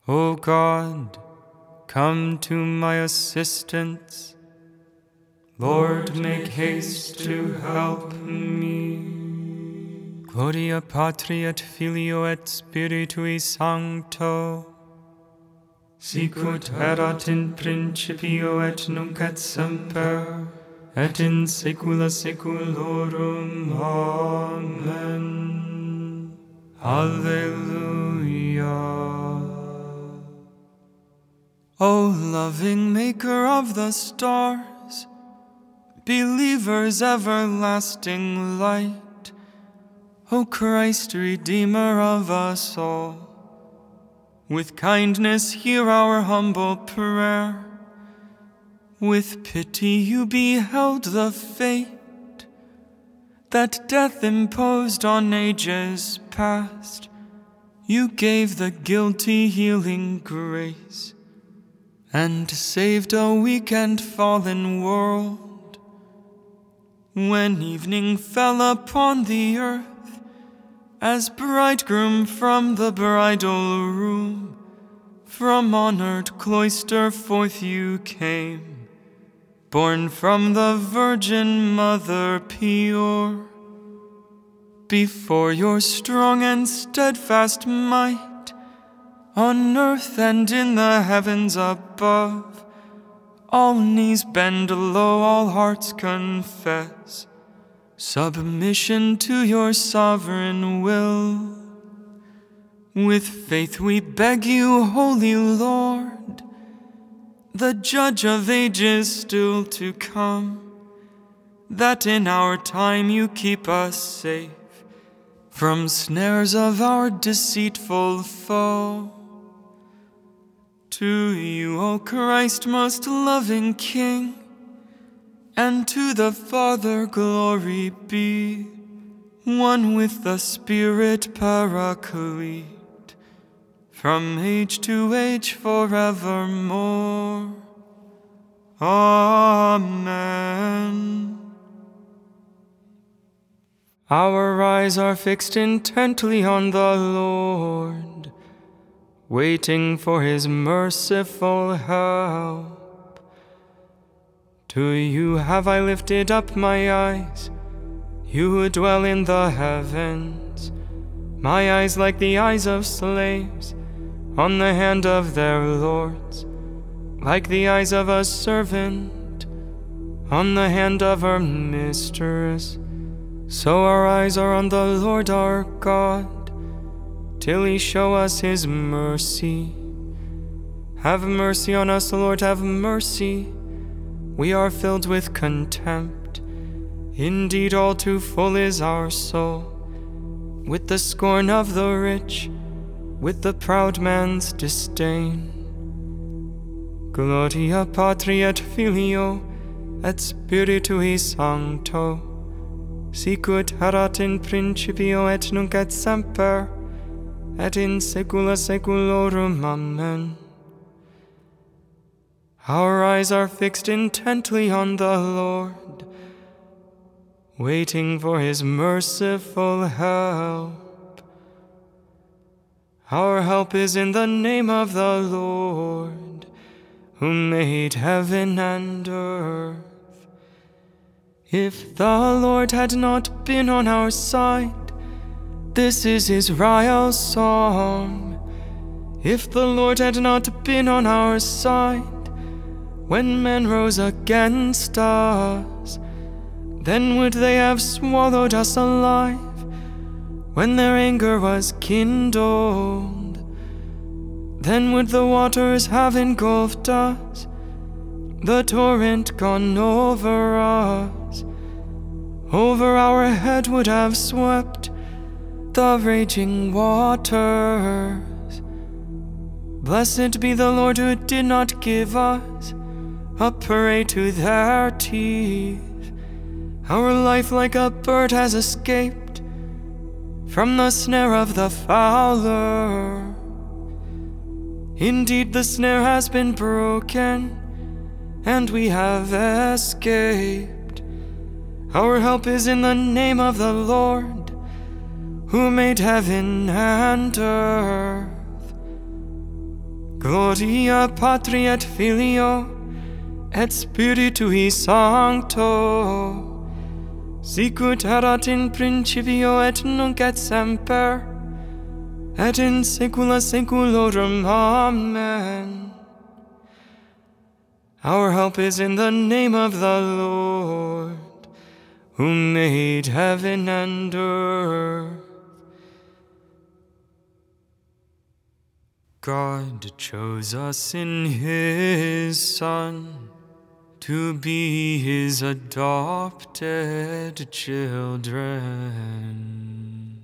O God, come to my assistance. Lord, make haste to help me. Gloria Patri et Filio et Spiritui Sancto, sicut erat in principio et nunc et semper, et in saecula saeculorum. Amen. Alleluia. O loving Maker of the stars, believers' everlasting light, O Christ, Redeemer of us all, with kindness hear our humble prayer. With pity you beheld the fate that death imposed on ages past. You gave the guilty healing grace, and saved a weak and fallen world. When evening fell upon the earth, as bridegroom from the bridal room, from honored cloister forth you came, born from the Virgin Mother pure. Before your strong and steadfast might, on earth and in the heavens above, all knees bend low, all hearts confess submission to your sovereign will. With faith we beg you, Holy Lord, the Judge of ages still to come, that in our time you keep us safe from snares of our deceitful foe. To you, O Christ, most loving King, and to the Father glory be, one with the Spirit Paraclete, from age to age forevermore. Amen. Our eyes are fixed intently on the Lord, waiting for his merciful help. To you have I lifted up my eyes, you who dwell in the heavens. My eyes like the eyes of slaves, on the hand of their lords, like the eyes of a servant, on the hand of her mistress. So our eyes are on the Lord our God, till he show us his mercy. Have mercy on us, Lord, have mercy. We are filled with contempt. Indeed, all too full is our soul, with the scorn of the rich, with the proud man's disdain. Gloria Patri et Filio et Spiritui Sancto, sicut erat in principio et nunc et semper, et in saecula saeculorum. Amen. Our eyes are fixed intently on the Lord, waiting for his merciful help. Our help is in the name of the Lord, who made heaven and earth. If the Lord had not been on our side, this is Israel's song. If the Lord had not been on our side, when men rose against us, then would they have swallowed us alive, when their anger was kindled. Then would the waters have engulfed us, the torrent gone over us. Over our head would have swept the raging waters. Blessed be the Lord who did not give us a prey to their teeth. Our life like a bird has escaped from the snare of the fowler. Indeed, the snare has been broken, and we have escaped. Our help is in the name of the Lord, who made heaven and earth. Gloria Patri et Filio et Spiritui Sancto, sicut erat in principio et nunc et semper, et in saecula saeculorum. Amen. Our help is in the name of the Lord, who made heaven and earth. God chose us in His Son to be His adopted children.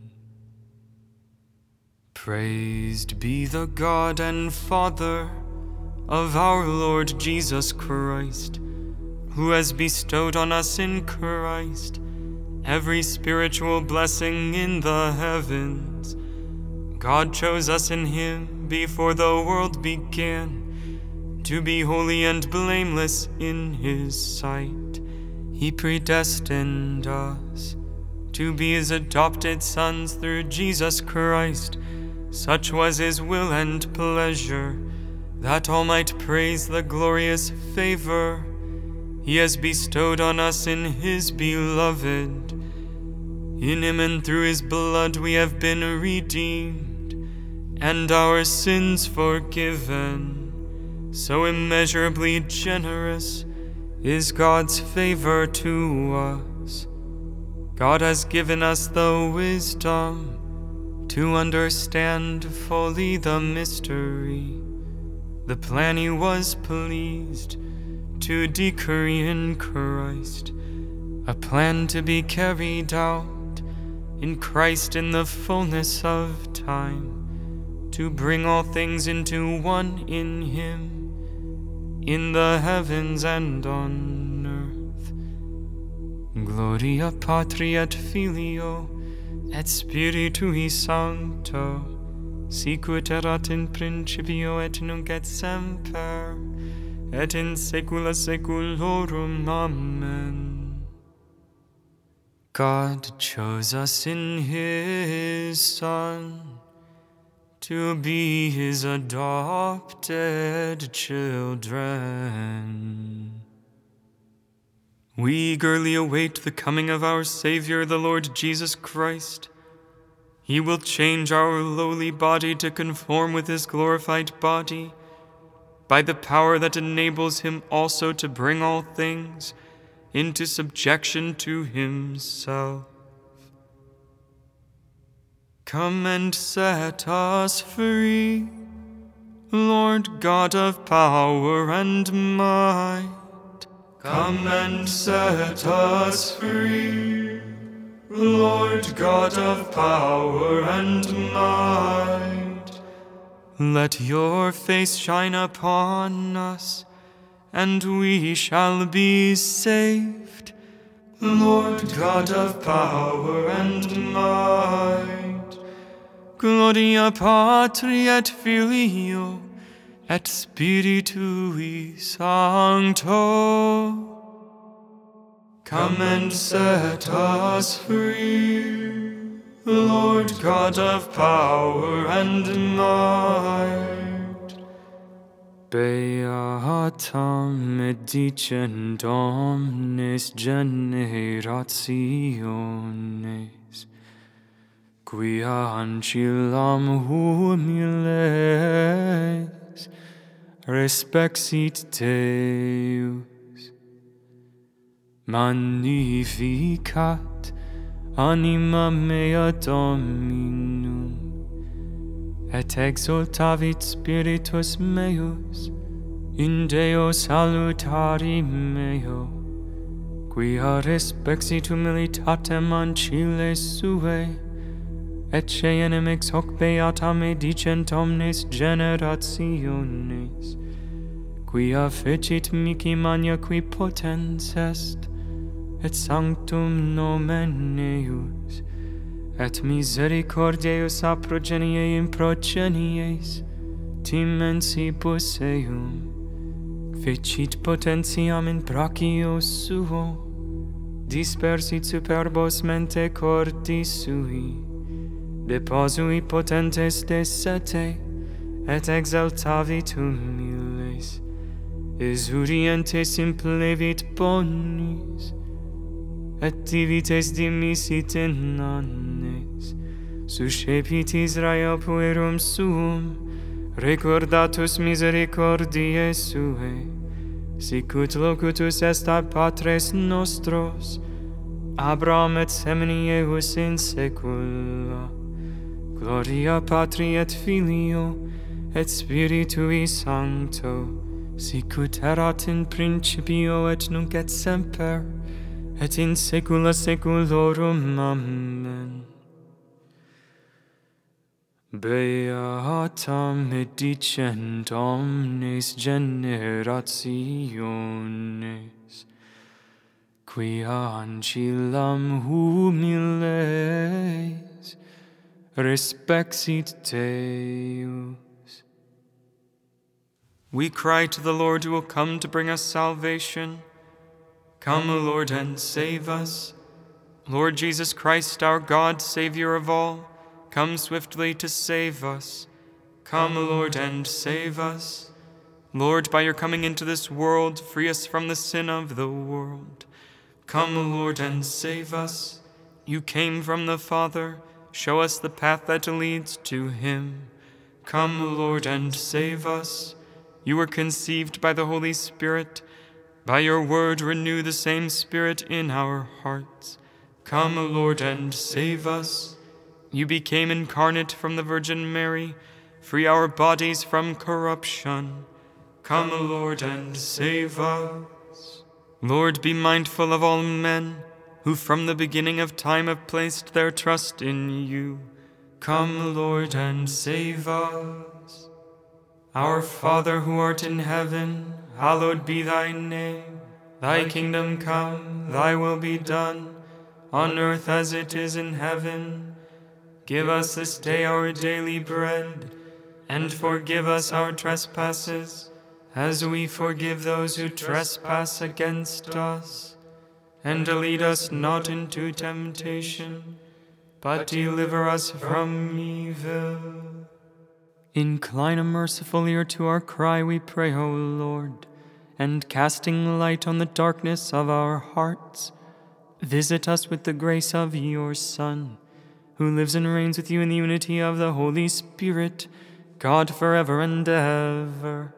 Praised be the God and Father of our Lord Jesus Christ, who has bestowed on us in Christ every spiritual blessing in the heavens. God chose us in Him before the world began to be holy and blameless in His sight. He predestined us to be His adopted sons through Jesus Christ. Such was His will and pleasure, that all might praise the glorious favor He has bestowed on us in His beloved. In Him and through His blood we have been redeemed, and our sins forgiven. So immeasurably generous is God's favor to us. God has given us the wisdom to understand fully the mystery, the plan He was pleased to decree in Christ, a plan to be carried out in Christ in the fullness of time, to bring all things into one in Him, in the heavens and on earth. Gloria Patri et Filio et Spiritui Sancto, sicut erat in principio et nunc et semper, et in saecula saeculorum. Amen. God chose us in His Son to be His adopted children. We eagerly await the coming of our Savior, the Lord Jesus Christ. He will change our lowly body to conform with His glorified body, by the power that enables Him also to bring all things into subjection to Himself. Come and set us free, Lord God of power and might. Come and set us free, Lord God of power and might. Let your face shine upon us, and we shall be saved, Lord God of power and might. Gloria Patri et Filio et Spiritui Sancto. Come and set us free, Lord God of power and might. Beatam dicent omnes generationes, quia ancillam humiles respexit Deus. Magnificat anima mea Dominum, et exultavit spiritus meus in Deo salutari meo, quia respexit humilitatem anciles suae, et ex hoc beata me dicent omnes generationes, quia fecit mihi magna qui potens est, et sanctum nomen eius, et misericordiaeus a progenie in progenies, timensibus eum, fecit potentiam in brachio suo, dispersit superbos mente cordis sui, deposui potentes de sete, et exaltavit humiles, exurientes implevit bonis, et divites dimisit in annes, suscepit Israel puerum suum, recordatus misericordiae suae, sicut locutus est ab patres nostros, Abraham et semini ejus in saecula. Gloria Patri et Filio, et Spiritui Sancto, sicut erat in principio et nunc et semper, et in saecula saeculorum. Amen. Beata me dicent omnes generationes, quia ancillam humiles respexit Deus. We cry to the Lord who will come to bring us salvation. Come, O Lord, and save us. Lord Jesus Christ, our God, Savior of all, come swiftly to save us. Come, O Lord, and save us. Lord, by your coming into this world, free us from the sin of the world. Come, O Lord, and save us. You came from the Father, show us the path that leads to him. Come, O Lord, and save us. You were conceived by the Holy Spirit. By your word renew the same Spirit in our hearts. Come, O Lord, and save us. You became incarnate from the Virgin Mary. Free our bodies from corruption. Come, O Lord, and save us. Lord, be mindful of all men who from the beginning of time have placed their trust in you. Come, Lord, and save us. Our Father who art in heaven, hallowed be thy name. Thy kingdom come, thy will be done, on earth as it is in heaven. Give us this day our daily bread, and forgive us our trespasses, as we forgive those who trespass against us. And lead us not into temptation, but deliver us from evil. Incline a merciful ear to our cry, we pray, O Lord, and casting light on the darkness of our hearts, visit us with the grace of your Son, who lives and reigns with you in the unity of the Holy Spirit, God forever and ever.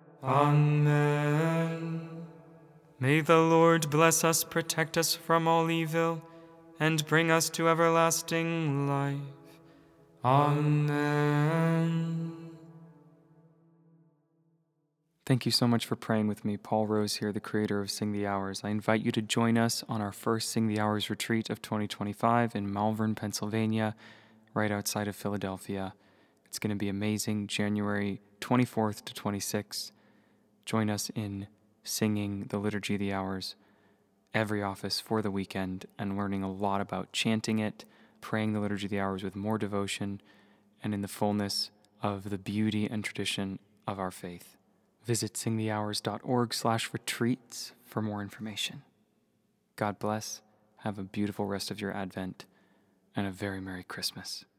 Amen. May the Lord bless us, protect us from all evil, and bring us to everlasting life. Amen. Thank you so much for praying with me. Paul Rose here, the creator of Sing the Hours. I invite you to join us on our first Sing the Hours retreat of 2025 in Malvern, Pennsylvania, right outside of Philadelphia. It's going to be amazing, January 24th to 26th. Join us in singing the Liturgy of the Hours, every office for the weekend, and learning a lot about chanting it, praying the Liturgy of the Hours with more devotion, and in the fullness of the beauty and tradition of our faith. Visit singthehours.org/retreats for more information. God bless. Have a beautiful rest of your Advent and a very Merry Christmas.